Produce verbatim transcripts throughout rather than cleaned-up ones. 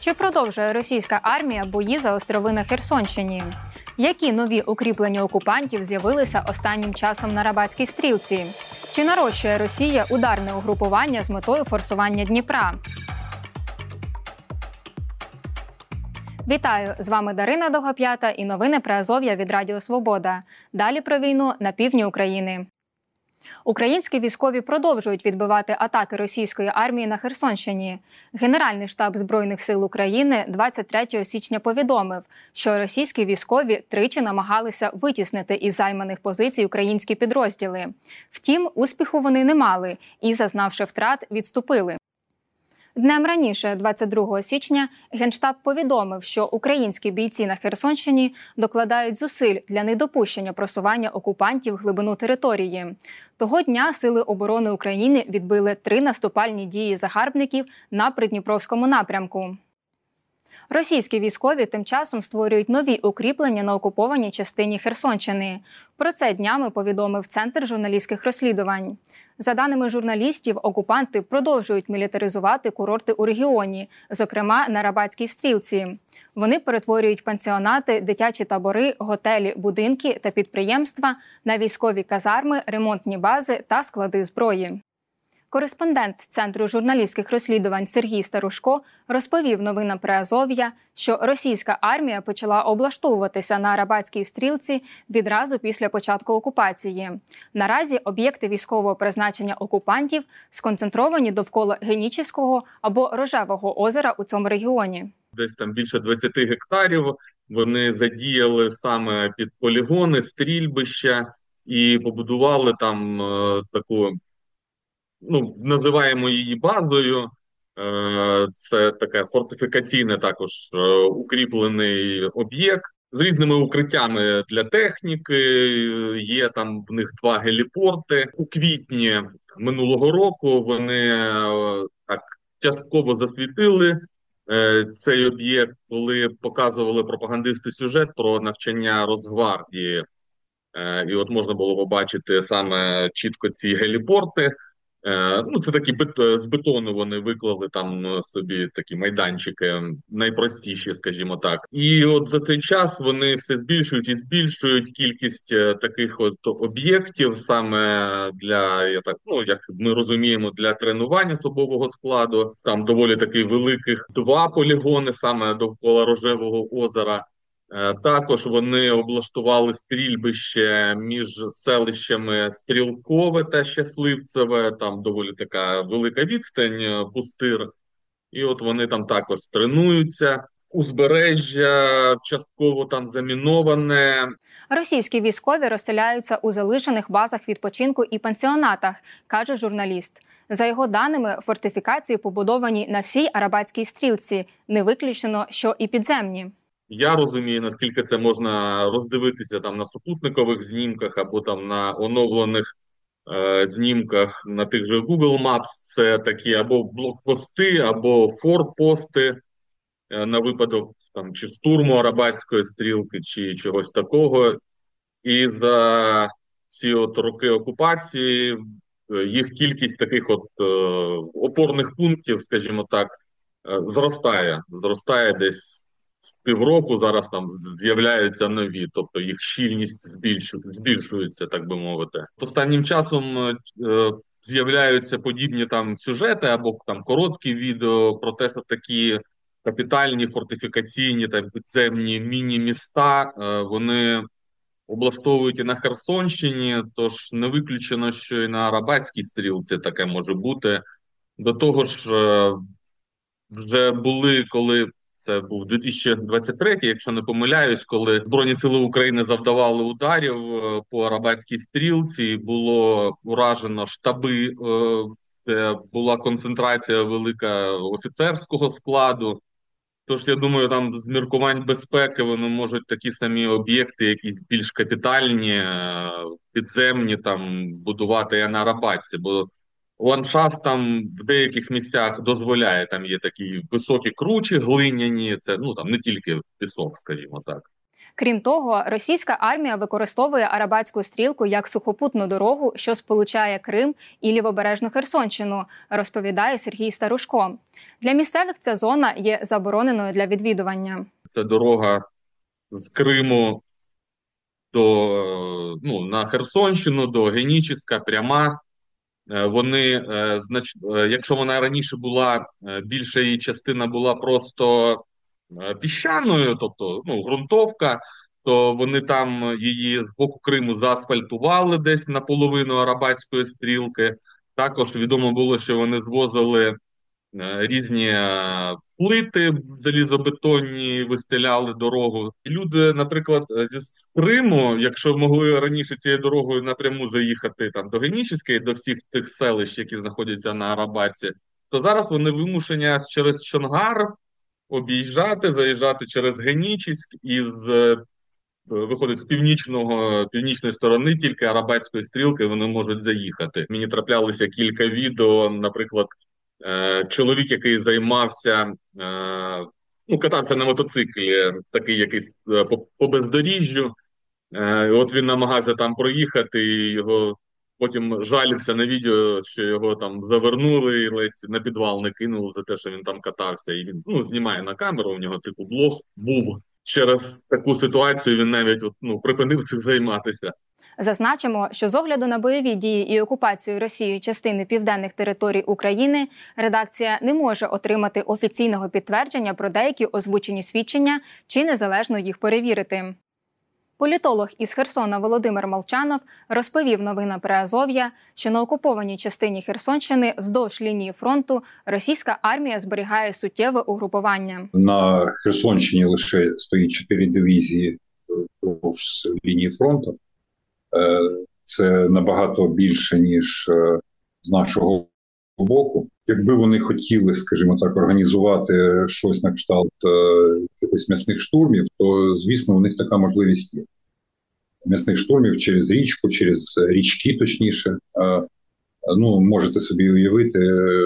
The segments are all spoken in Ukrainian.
Чи продовжує російська армія бої за острови на Херсонщині? Які нові укріплення окупантів з'явилися останнім часом на Рабатській стрілці? Чи нарощує Росія ударне угрупування з метою форсування Дніпра? Вітаю! З вами Дарина Довгоп'ята і новини про Азов'я від Радіо Свобода. Далі про війну на півдні України. Українські військові продовжують відбивати атаки російської армії на Херсонщині. Генеральний штаб Збройних сил України двадцять третього січня повідомив, що російські військові тричі намагалися витіснити із займаних позицій українські підрозділи. Втім, успіху вони не мали і, зазнавши втрат, відступили. Днем раніше, двадцять другого січня, Генштаб повідомив, що українські бійці на Херсонщині докладають зусиль для недопущення просування окупантів в глибину території. Того дня Сили оборони України відбили три наступальні дії загарбників на Придніпровському напрямку. Російські військові тим часом створюють нові укріплення на окупованій частині Херсонщини. Про це днями повідомив Центр журналістських розслідувань. За даними журналістів, окупанти продовжують мілітаризувати курорти у регіоні, зокрема на Рабатській стрілці. Вони перетворюють пансіонати, дитячі табори, готелі, будинки та підприємства на військові казарми, ремонтні бази та склади зброї. Кореспондент Центру журналістських розслідувань Сергій Старушко розповів новинам про Азов'я, що російська армія почала облаштовуватися на Рабатській стрілці відразу після початку окупації. Наразі об'єкти військового призначення окупантів сконцентровані довкола Генічеського або Рожевого озера у цьому регіоні. Десь там більше двадцяти гектарів вони задіяли саме під полігони, стрільбища і побудували там е, таку, ну, називаємо її базою. Це таке фортифікаційне також укріплений об'єкт з різними укриттями для техніки. Є там в них два геліпорти. У квітні минулого року вони так частково засвітили цей об'єкт, коли показували пропагандисти сюжет про навчання Росгвардії. І от можна було побачити саме чітко ці геліпорти. Ну, це такі бет... з бетону вони виклали там собі такі майданчики, найпростіші, скажімо так. І от за цей час вони все збільшують і збільшують кількість таких от об'єктів саме для, я так, ну, як ми розуміємо, для тренування особового складу. Там доволі таки великих два полігони саме довкола Рожевого озера. Також вони облаштували стрільбище між селищами Стрілкове та Щасливцеве, там доволі така велика відстань, пустир, і от вони там також тренуються. Узбережжя частково там заміноване. Російські військові розселяються у залишених базах відпочинку і пансіонатах, каже журналіст. За його даними, фортифікації побудовані на всій Арабатській стрілці, не виключено, що і підземні. Я розумію, наскільки це можна роздивитися там на супутникових знімках або там на оновлених е, знімках на тих же Google Maps. Це такі або блокпости, або форпости е, на випадок там чи штурму Арабатської стрілки, чи чогось такого. І за ці от роки окупації е, їх кількість таких от е, опорних пунктів, скажімо так, е, зростає. Зростає десь півроку, зараз там з'являються нові, тобто їх щільність збільшується, так би мовити. Останнім часом е, з'являються подібні там сюжети або там короткі відео про те, що такі капітальні фортифікаційні та підземні міні-міста, е, вони облаштовують і на Херсонщині, тож не виключено, що і на Арабатській стрілці таке може бути. До того ж, е, вже були, коли це був дві тисячі двадцять третій, якщо не помиляюсь, коли Збройні сили України завдавали ударів по Арабатській стрілці, було уражено штаби, де була концентрація велика офіцерського складу. Тож, я думаю, там з міркувань безпеки вони можуть такі самі об'єкти, якісь більш капітальні, підземні, там будувати і на Арабатці, бо ландшафт там в деяких місцях дозволяє, там є такі високі кручі, глиняні, це, ну, там не тільки пісок, скажімо так. Крім того, російська армія використовує Арабатську стрілку як сухопутну дорогу, що сполучає Крим і лівобережну Херсонщину, розповідає Сергій Старушко. Для місцевих ця зона є забороненою для відвідування. Це дорога з Криму до, ну, на Херсонщину, до Геніческа, пряма. Вони, знач... якщо вона раніше була, більша її частина була просто піщаною, тобто, ну, ґрунтовка, то вони там її з боку Криму заасфальтували десь наполовину Арабатської стрілки. Також відомо було, що вони звозили різні плити залізобетонні, вистеляли дорогу. І люди, наприклад, зі з Криму, якщо могли раніше цією дорогою напряму заїхати там до Генічеська і до всіх тих селищ, які знаходяться на Арабаті, то зараз вони вимушені через Чонгар об'їжджати, заїжджати через Генічеськ і з виходить з північного північної сторони, тільки Арабатської стрілки вони можуть заїхати. Мені траплялося кілька відео, наприклад, чоловік, який займався, ну, катався на мотоциклі, такий якийсь по, по бездоріжжю. От він намагався там проїхати, і його потім жалівся на відео, що його там завернули і ледь на підвал не кинули за те, що він там катався. І він, ну, знімає на камеру, у нього типу блог був. Через таку ситуацію він навіть от, ну, припинив цим займатися. Зазначимо, що з огляду на бойові дії і окупацію Росією частини південних територій України, редакція не може отримати офіційного підтвердження про деякі озвучені свідчення чи незалежно їх перевірити. Політолог із Херсона Володимир Молчанов розповів новинам Приазов'я, що на окупованій частині Херсонщини вздовж лінії фронту російська армія зберігає суттєве угрупування. На Херсонщині лише стоїть чотири дивізії вздовж лінії фронту. Це набагато більше, ніж з нашого боку. Якби вони хотіли, скажімо так, організувати щось на кшталт якихось м'ясних штурмів, то, звісно, у них така можливість є. М'ясних штурмів через річку, через річки, точніше. Ну, можете собі уявити,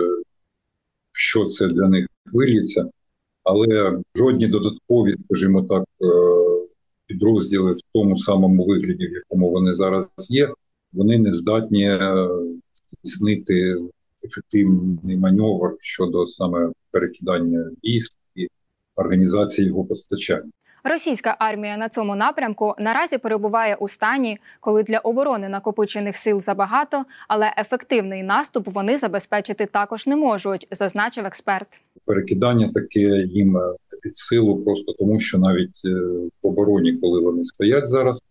що це для них виліться. Але жодні додаткові, скажімо так, підрозділи в тому самому вигляді, в якому вони зараз є, вони не здатні здійснити ефективний маневр щодо саме перекидання військ і організації його постачання. Російська армія на цьому напрямку наразі перебуває у стані, коли для оборони накопичених сил забагато, але ефективний наступ вони забезпечити також не можуть, зазначив експерт. Перекидання таке їм під силу просто тому, що навіть в обороні, коли вони стоять зараз,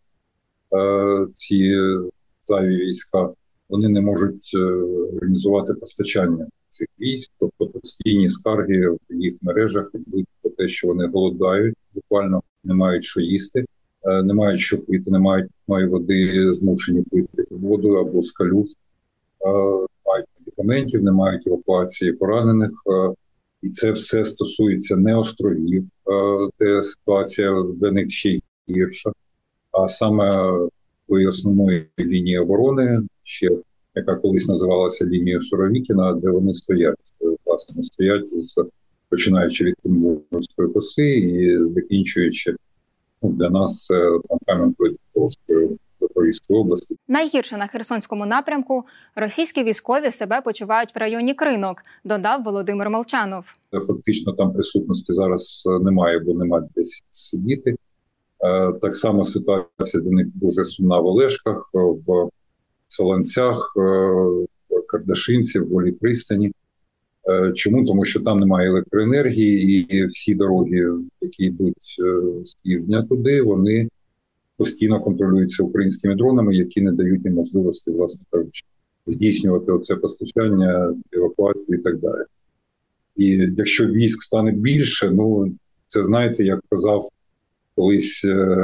ці зайві війська, вони не можуть організувати постачання цих військ, тобто постійні скарги в їх мережах про те, що вони голодають, буквально не мають що їсти, не мають що пити, не мають мають води, змушені пити воду або з калюж, мають медикаментів, не мають евакуації поранених. І це все стосується не островів, де ситуація для них ще гірша, а саме тої основної лінії оборони, ще яка колись називалася лінією Суровікіна, де вони стоять, власне, стоять, з, починаючи від Кримської коси і закінчуючи, ну, для нас це Кам'янської Запорізької області. Найгірше на Херсонському напрямку російські військові себе почувають в районі Кринок, додав Володимир Молчанов. Фактично там присутності зараз немає, бо немає десь сидіти. Так само ситуація для них дуже сумна в Олешках, в Солонцях, в Кардашинці, в Голій пристані. Чому? Тому що там немає електроенергії і всі дороги, які йдуть з півдня туди, вони постійно контролюються українськими дронами, які не дають їм можливості, власне кажучи, здійснювати оце постачання, евакуацію і так далі. І якщо військ стане більше, ну, це, знаєте, як казав колись,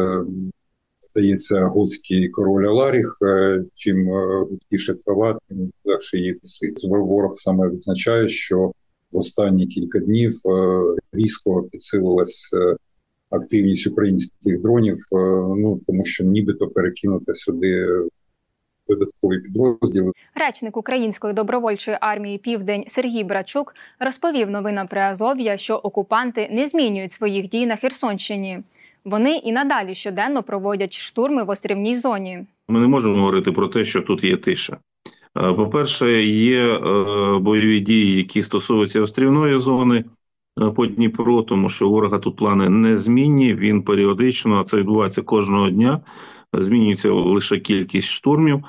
здається, готський король Аларіх, чим густіше трава, тим легше її косити. Ворог саме відзначає, що в останні кілька днів різко підсилилась активність українських дронів, ну, тому що нібито перекинути сюди додаткові підрозділи. Речник Української добровольчої армії «Південь» Сергій Брачук розповів новинам Приазов'я, що окупанти не змінюють своїх дій на Херсонщині. Вони і надалі щоденно проводять штурми в острівній зоні. Ми не можемо говорити про те, що тут є тиша. По-перше, є бойові дії, які стосуються острівної зони по Дніпру, тому що у ворога тут плани незмінні, він періодично, а це відбувається кожного дня, змінюється лише кількість штурмів.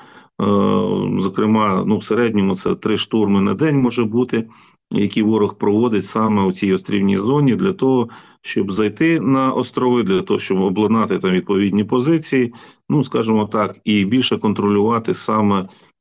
Зокрема, ну, в середньому це три штурми на день може бути, які ворог проводить саме у цій острівній зоні для того, щоб зайти на острови, для того, щоб обладнати там відповідні позиції, ну, скажімо так, і більше контролювати саме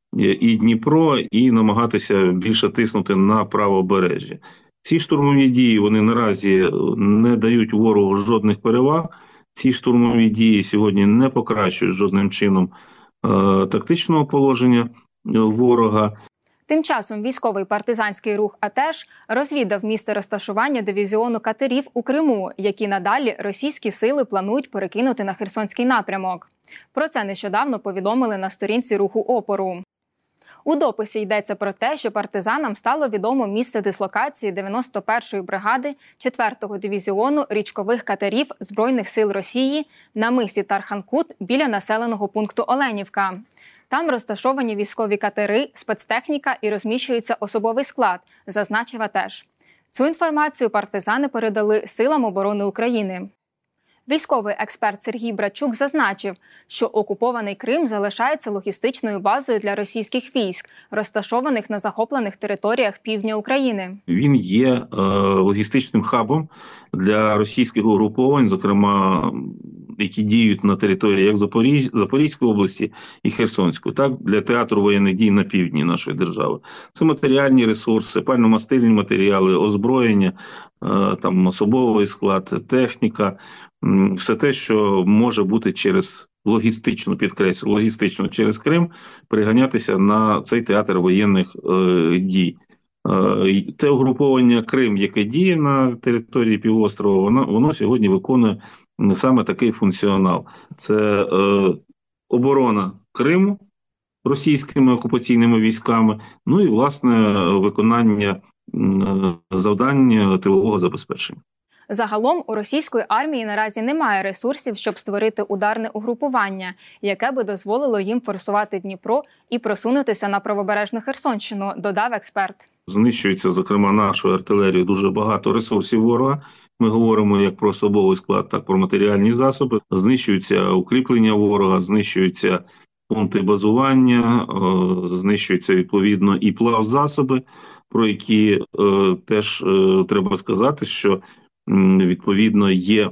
і Дніпро, і намагатися більше тиснути на правобережжя. Ці штурмові дії, вони наразі не дають ворогу жодних переваг. Ці штурмові дії сьогодні не покращують жодним чином е, тактичного положення ворога. Тим часом військовий партизанський рух «Атеш» розвідав місце розташування дивізіону катерів у Криму, які надалі російські сили планують перекинути на Херсонський напрямок. Про це нещодавно повідомили на сторінці руху опору. У дописі йдеться про те, що партизанам стало відомо місце дислокації дев'яносто першої бригади четвертого дивізіону річкових катерів Збройних сил Росії на мисі Тарханкут біля населеного пункту Оленівка. Там розташовані військові катери, спецтехніка і розміщується особовий склад, зазначив «Атеш». Цю інформацію партизани передали Силам оборони України. Військовий експерт Сергій Братчук зазначив, що окупований Крим залишається логістичною базою для російських військ, розташованих на захоплених територіях півдня України. Він є е, логістичним хабом для російських угруповань, зокрема, які діють на території як Запоріж... Запорізької області і Херсонської, так, для театру воєнних дій на півдні нашої держави. Це матеріальні ресурси, пально-мастильні матеріали, озброєння, е, там особовий склад, техніка, все те, що може бути через логістично, підкреслю, логістично через Крим, переганятися на цей театр воєнних е, дій. Е, те угруповання Крим, яке діє на території півострова, воно, воно сьогодні виконує саме такий функціонал. Це е, оборона Криму російськими окупаційними військами, ну і, власне, виконання е, завдань тилового забезпечення. Загалом у російської армії наразі немає ресурсів, щоб створити ударне угрупування, яке би дозволило їм форсувати Дніпро і просунутися на правобережну Херсонщину, додав експерт. Знищується, зокрема, нашою артилерією дуже багато ресурсів ворога. Ми говоримо як про особовий склад, так і про матеріальні засоби. Знищуються укріплення ворога, знищуються пункти базування, знищуються, відповідно, і плавзасоби, про які е, теж е, треба сказати, що відповідно є,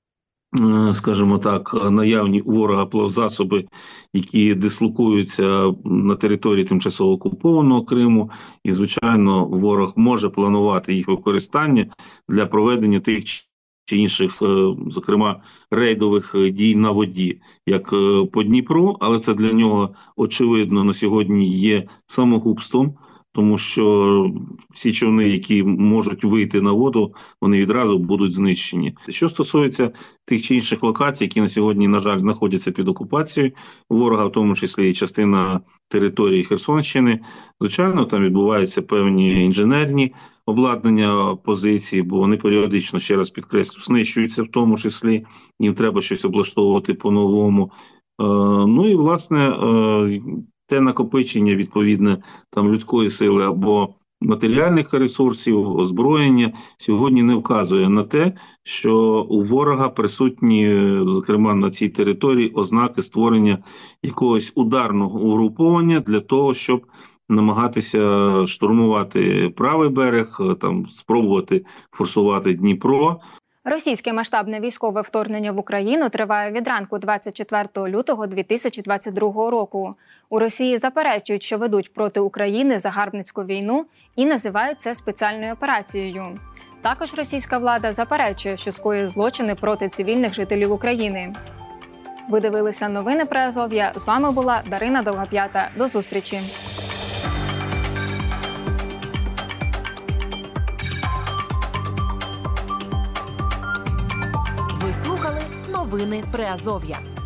скажімо так, наявні у ворога плавзасоби, які дислокуються на території тимчасово окупованого Криму, і, звичайно, ворог може планувати їх використання для проведення тих чи інших, зокрема, рейдових дій на воді, як по Дніпру, але це для нього, очевидно, на сьогодні є самогубством, тому що всі човни, які можуть вийти на воду, вони відразу будуть знищені. Що стосується тих чи інших локацій, які на сьогодні, на жаль, знаходяться під окупацією ворога, в тому числі і частина території Херсонщини, звичайно, там відбуваються певні інженерні обладнання позиції, бо вони періодично, ще раз підкреслю, знищуються в тому числі, їм треба щось облаштовувати по-новому. Ну і, власне, те накопичення, відповідне, там людської сили або матеріальних ресурсів, озброєння, сьогодні не вказує на те, що у ворога присутні, зокрема, на цій території ознаки створення якогось ударного угруповання для того, щоб намагатися штурмувати правий берег, там спробувати форсувати Дніпро. Російське масштабне військове вторгнення в Україну триває від ранку двадцять четвертого лютого дві тисячі двадцять другого року. У Росії заперечують, що ведуть проти України загарбницьку війну і називають це спеціальною операцією. Також російська влада заперечує, що скоює злочини проти цивільних жителів України. Ви дивилися новини Приазов'я. З вами була Дарина Довгоп'ята. До зустрічі! Ви слухали новини Приазов'я.